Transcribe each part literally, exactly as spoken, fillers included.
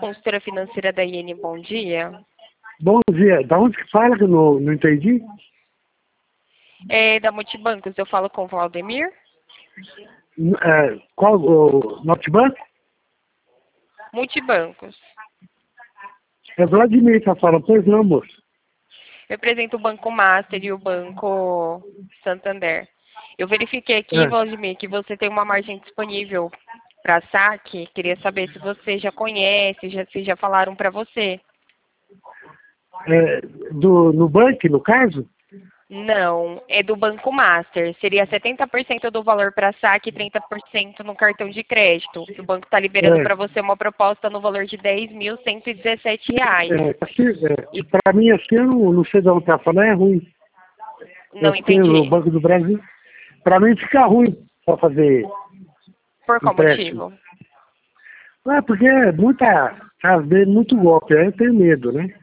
consultora financeira da I N, bom dia. Bom dia. Da onde que fala que eu não, não entendi? É da Multibancos, eu falo com o Valdemir. É, qual o Notbank? Multibancos. É Vladimir que tá falando. Pois não, moço. Eu represento o Banco Master e o Banco Santander. Eu verifiquei aqui, É. Valdemir, que você tem uma margem disponível para saque. Queria saber se você já conhece, já, se já falaram para você. É, do, no banco, no caso? Não, é do Banco Master. Seria setenta por cento do valor para saque e trinta por cento no cartão de crédito. O banco está liberando É, para você uma proposta no valor de dez mil cento e dezessete reais. é, assim, é, pra mim assim, eu não, não sei de onde tá falando, é ruim. É Não porque no entendi. Banco do Brasil, pra mim fica ruim pra fazer Por qual empréstimo. motivo? É, porque é muita, às vezes, muito golpe, aí eu tenho medo, né?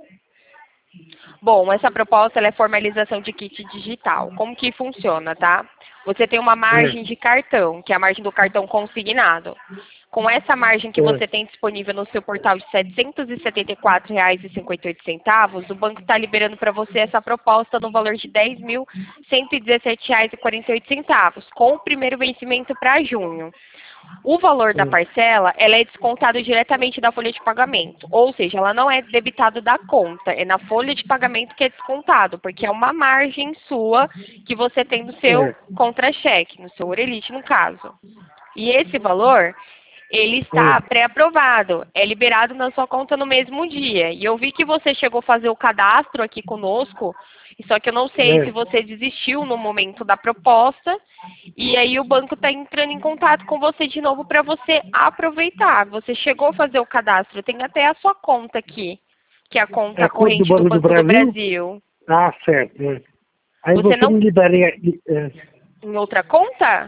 Bom, essa proposta ela é formalização de kit digital. Como que funciona, tá? Você tem uma É, margem de cartão, que é a margem do cartão consignado. Com essa margem que é, você tem disponível no seu portal de setecentos e setenta e quatro reais e cinquenta e oito centavos, o banco está liberando para você essa proposta no valor de dez mil cento e dezessete reais e quarenta e oito centavos, com o primeiro vencimento para junho. O valor da é. parcela, ela é descontado diretamente da folha de pagamento, ou seja, ela não é debitado da conta, é na folha de pagamento que é descontado, porque é uma margem sua que você tem no seu É, contra-cheque, no seu Orelite, no caso. E esse valor, ele está é, pré-aprovado, é liberado na sua conta no mesmo dia. E eu vi que você chegou a fazer o cadastro aqui conosco, só que eu não sei se é. você desistiu no momento da proposta, e aí o banco está entrando em contato com você de novo para você aproveitar. Você chegou a fazer o cadastro, tem até a sua conta aqui, que é a É conta conta do corrente do Banco do Banco do Brasil? Brasil. Ah, certo. É. Aí Você você não me liberaria. É, em outra conta?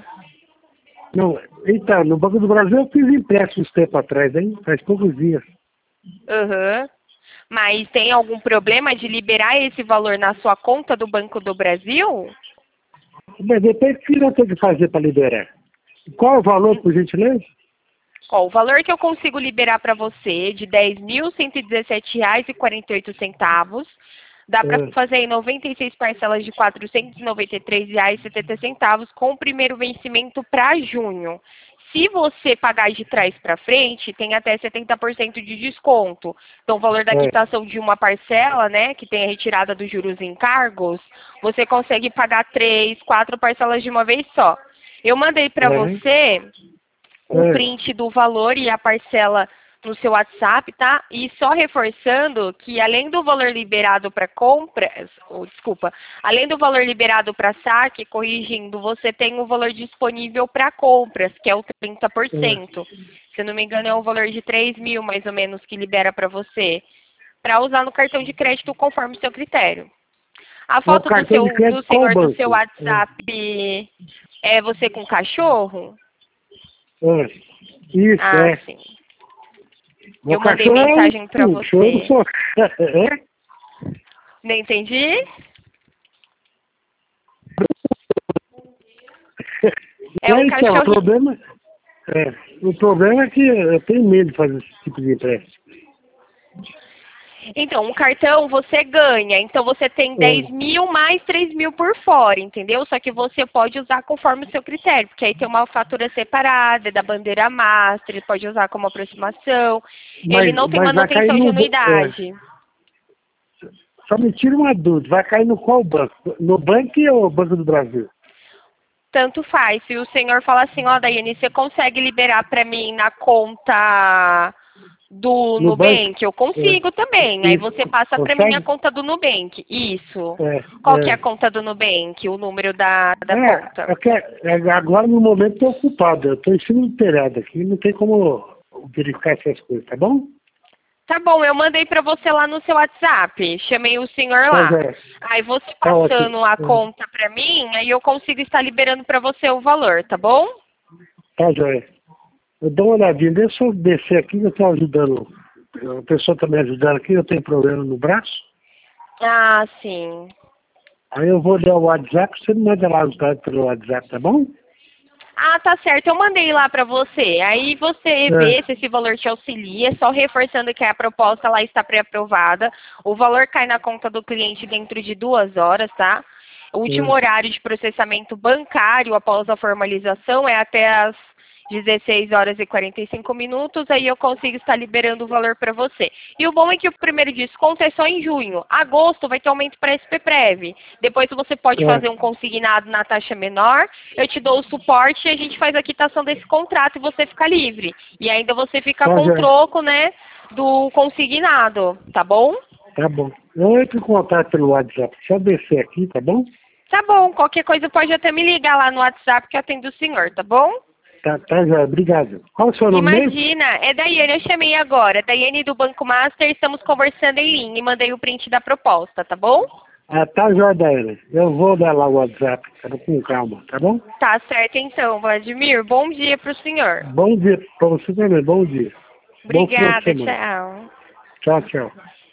não, então, no Banco do Brasil eu fiz empréstimo uns tempo atrás, hein? Faz poucos dias. Aham. Mas tem algum problema de liberar esse valor na sua conta do Banco do Brasil? Mas depois o que eu tenho que fazer para liberar? Qual é o valor, por gentileza? Ó, o valor que eu consigo liberar para você de dez mil cento e dezessete reais e quarenta e oito centavos, dá para É, fazer em noventa e seis parcelas de quatrocentos e noventa e três reais e setenta centavos com o primeiro vencimento para junho. Se você pagar de trás para frente, tem até setenta por cento de desconto. Então, o valor da é, quitação de uma parcela, né, que tem a retirada dos juros e encargos, você consegue pagar três, quatro parcelas de uma vez só. Eu mandei para é, você o é, print do valor e a parcela no seu WhatsApp, tá? E só reforçando que além do valor liberado para compras, ou, desculpa, além do valor liberado para saque, corrigindo, você tem o valor disponível para compras, que é o trinta por é. cento. Se eu não me engano, é um valor de três mil, mais ou menos, que libera para você, para usar no cartão de crédito conforme o seu critério. A É o foto do cartão de seu, do crédito qual senhor do seu banco? É, WhatsApp é você com cachorro? é. Isso, Ah, é. sim. Meu Eu mandei cachorro é um mensagem para um choro você. só. É? Não entendi? É É, um então, o cachorrinho. problema, é, o problema é que eu tenho medo de fazer esse tipo de empréstimo. Então, um cartão você ganha. Então, você tem dez É. mil mais três mil por fora, entendeu? Só que você pode usar conforme o seu critério. Porque aí tem uma fatura separada, é da bandeira master, ele pode usar como aproximação. Ele Mas, não tem mas vai cair manutenção de no. ba- É, anuidade. só me tira uma dúvida, vai cair no qual banco? No banco ou Banco do Brasil? Tanto faz. Se o senhor fala assim, ó, Daiane, você consegue liberar para mim na conta do No banco? Nubank? Eu É. consigo também. Aí você Isso. passa para mim a Consegue? conta do Nubank. Isso. É, Qual que é a é. conta do Nubank? O número da, da É, conta. é que é, agora no momento estou ocupado, eu estou em cima do telhado aqui, não tem como verificar essas coisas, tá bom? Tá bom, eu mandei para você lá no seu WhatsApp. Chamei o senhor Pois lá. é, Aí você tá ótimo. passando a É, conta para mim, aí eu consigo estar liberando para você o valor, tá bom? tá joia. Eu dou uma olhadinha, deixa eu descer aqui, eu estou ajudando, a pessoa está me ajudando aqui, eu tenho problema no braço, Ah, sim. aí eu vou ler o WhatsApp, você me manda lá os dados pelo WhatsApp, tá bom? Ah, tá certo. Eu mandei lá para você. Aí você É. vê se esse valor te auxilia, só reforçando que a proposta lá está pré-aprovada. O valor cai na conta do cliente dentro de duas horas, tá? O último É. horário de processamento bancário após a formalização é até as dezesseis horas e quarenta e cinco minutos, aí eu consigo estar liberando o valor para você. E o bom é que o primeiro desconto é só em junho. Agosto vai ter aumento para S P Prev. Depois você pode É. fazer um consignado na taxa menor, eu te dou o suporte e a gente faz a quitação desse contrato e você fica livre. E ainda você fica Tá, com o joia. troco, né, do consignado, tá bom? Tá bom. Eu entro em contato pelo WhatsApp. Deixa eu descer aqui, tá bom? Tá bom, qualquer coisa pode até me ligar lá no WhatsApp que eu atendo o senhor, tá bom? Tá, tá, joia. Obrigado. Qual o seu nome mesmo? Imagina, é Daiane, eu chamei agora. Daiane do Banco Master, estamos conversando em linha e mandei o print da proposta, tá bom? Ah, tá, joia, Daíra. Eu vou dar lá o WhatsApp, tá bom? Com calma, tá bom? Tá certo então, Vladimir. Bom dia pro senhor. Bom dia pra você também, bom dia. Bom final de Obrigada, semana. tchau. Tchau, tchau.